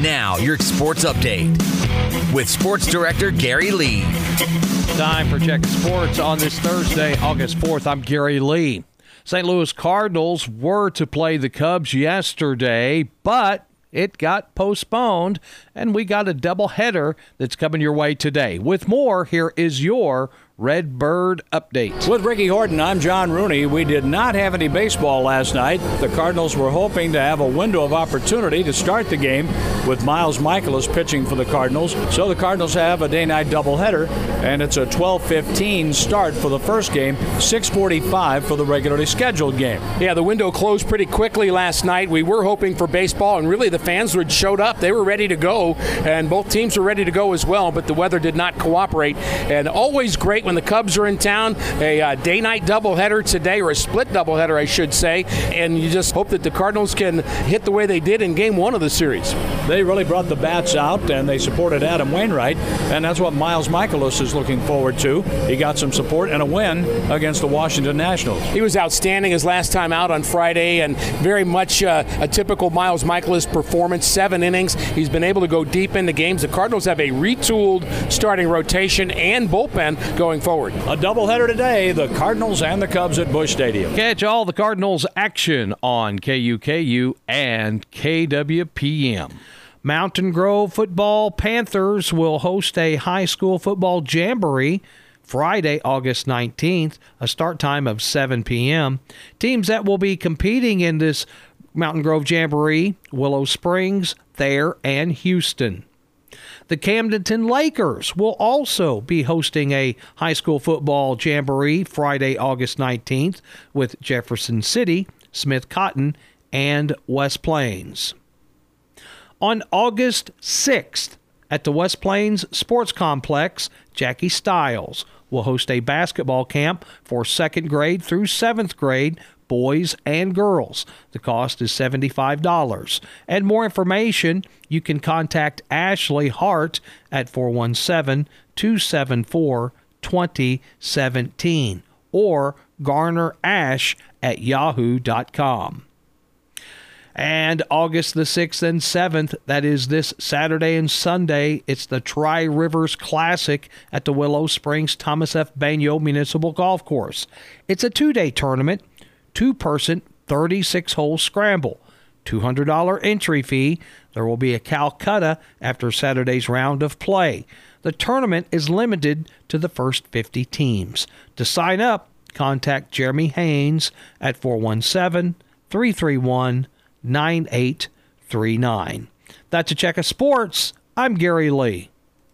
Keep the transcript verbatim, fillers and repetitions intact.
Now, your sports update with Sports Director Gary Lee. Time for Check Sports on this Thursday, August fourth. I'm Gary Lee. Saint Louis Cardinals were to play the Cubs yesterday, but it got postponed, and we got a doubleheader that's coming your way today. With more, here is your Red Bird update. With Ricky Horton, I'm John Rooney. We did not have any baseball last night. The Cardinals were hoping to have a window of opportunity to start the game with Miles Mikolas pitching for the Cardinals. So the Cardinals have a day-night doubleheader, and it's a twelve fifteen start for the first game, six forty-five for the regularly scheduled game. Yeah, the window closed pretty quickly last night. We were hoping for baseball, and really the fans had showed up. They were ready to go, and both teams were ready to go as well, but the weather did not cooperate. And always great when the Cubs are in town, a uh, day-night doubleheader today, or a split doubleheader, I should say, and you just hope that the Cardinals can hit the way they did in game one of the series. They really brought the bats out, and they supported Adam Wainwright, and that's what Miles Mikolas is looking forward to. He got some support and a win against the Washington Nationals. He was outstanding his last time out on Friday, and very much uh, a typical Miles Mikolas performance. Seven innings. He's been able to go deep into games. The Cardinals have a retooled starting rotation and bullpen going forward. A doubleheader today, the Cardinals and the Cubs at Busch Stadium. Catch all the Cardinals action on K U K U and K W P M. Mountain Grove Football Panthers will host a high school football jamboree Friday, August nineteenth, a start time of seven p.m. Teams that will be competing in this Mountain Grove Jamboree: Willow Springs, Thayer, and Houston. The Camdenton Lakers will also be hosting a high school football jamboree Friday, August nineteenth with Jefferson City, Smith Cotton, and West Plains. On August sixth, at the West Plains Sports Complex, Jackie Stiles will host a basketball camp for second grade through seventh grade boys and girls. The cost is seventy-five dollars. And more information, you can contact Ashley Hart at four one seven, two seven four, two zero one seven or Garner Ash at yahoo dot com. And August the sixth and seventh, that is this Saturday and Sunday, it's the Tri-Rivers Classic at the Willow Springs Thomas F. Bagnot Municipal Golf Course. It's a two-day tournament, two-person, thirty-six hole scramble. two hundred dollars entry fee. There will be a Calcutta after Saturday's round of play. The tournament is limited to the first fifty teams. To sign up, contact Jeremy Haynes at four one seven, three three one, nine eight three nine. That's a check of sports. I'm Gary Lee.